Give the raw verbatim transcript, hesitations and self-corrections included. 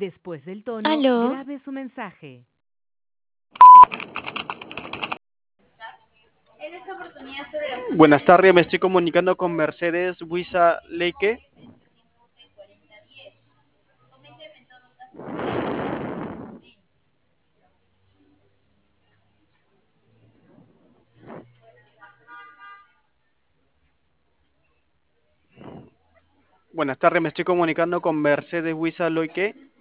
Después del tono, Aló, grabe su mensaje. Buenas tardes, me estoy comunicando con Mercedes Huiza Leike. Buenas tardes, me estoy comunicando con Mercedes Huiza Leike.